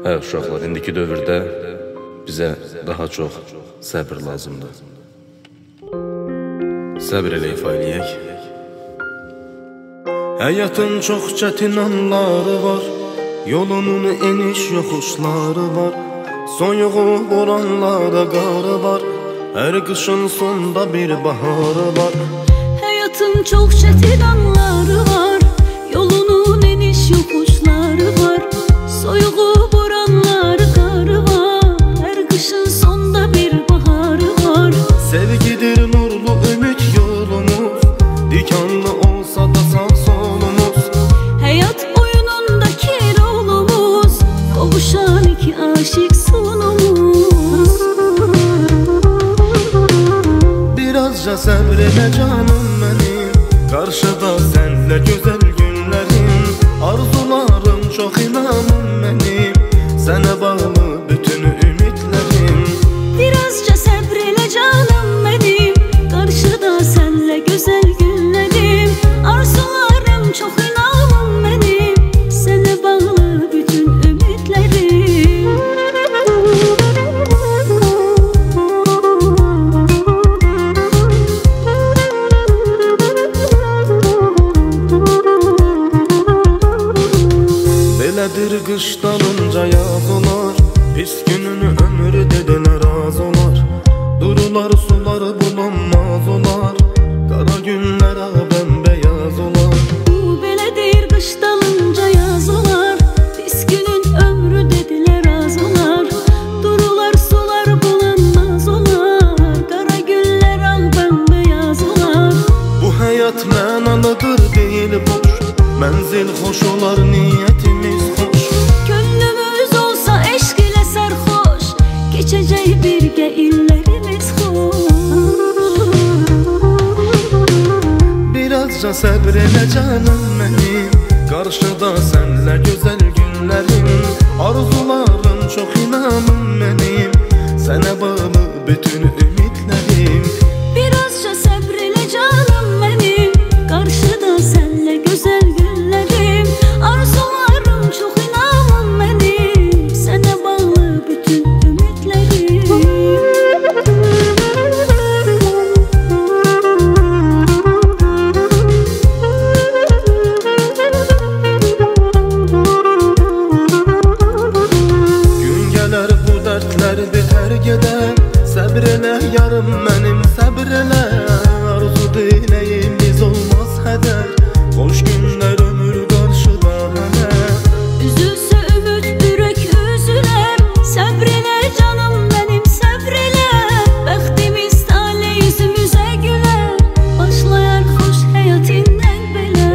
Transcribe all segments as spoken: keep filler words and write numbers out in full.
Hə uşaqlar, indiki dövrdə bizə daha çox səbr lazımdır. Səbr elə ifa eləyək. Həyatın çox çətin anları var, yolunun eniş yoxuşları var, soyuğu boranlarda qarı var, hər qışın sonda bir baharı var. Həyatın çox çətin anları var, yolunun eniş yoxuşları var, soyuğu boranları qarı var, hər qışın sonda bir baharı var. Sevgidir nurlu ümit yolumuz, dikanlı olsa da sağ solumuz. Həyat oyunundakı rolumuz, qovuşan iki aşık sonumuz. Birazca səbr elə canım mənim, qarşıda sənlə gözəl günlərim. Arzularım çox, inanım mənim, sənə bağlı bütün ümidlərim. Birazca səbr elə canım mənim, qarşıda sənlə gözəl günlərim. Arzularım çox, inanım mənim, sənə bağlı bütün ümidlərim. Belədir qış dalınca yaz olar, pis gününü ömür dedilər az olar. Durular suları bulanmaz olar, qara günlərə bəmbəyaz olar. Bu belədir qış dalınca yaz olar, pis günün ömrü dedilər az olar. Durular sular bulanmaz olar, qara günlər al bəmbəyaz olar. Bu həyat mənalıdır deyil boş, mənzil xoş olar, niyyətimiz xoş. Könlümüz olsa eşq ilə sərxoş, keçəcək birgə illərimiz xoş. Birazca səbr elə canım mənim, qarşıda sənlə gözəl günlərim. Arzularım çox, inanım mənim, sənə bağlı bütün ümidlərim. Birazca səbr elə canım mənim, qarşıda sənlə gözəl günlərim. Arzularım çox, inanım mənim, sənə bağlı bütün ümidlərim. Gün gələr bu dərdlər bitər gedər, səbr elə yarım mənim, səbr elə. Arzu diləyimiz olmaz hədər, xoş günlər ömür qarşıda hələ. Üzülsə ümid ürək üzülər, səbr elə canım mənim, səbr elə. Bəxtimiz taley yüzümüzə gülər, başlayar xoş həyat indən belə.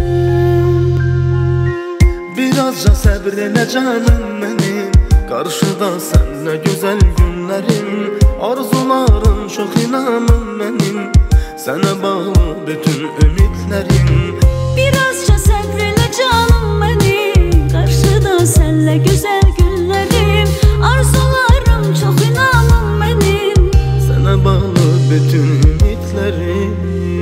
Birazca səbr elə canım mənim, qarşıda sənlə gözəl günlərim. Arzularım çox, inanım mənim, sənə bağlı bütün ümidlərim. Birazca səbr elə canım mənim, qarşıda sənlə gözəl günlərim. Arzularım çox, inanım mənim, Sənə bağlı bütün ümidlərim.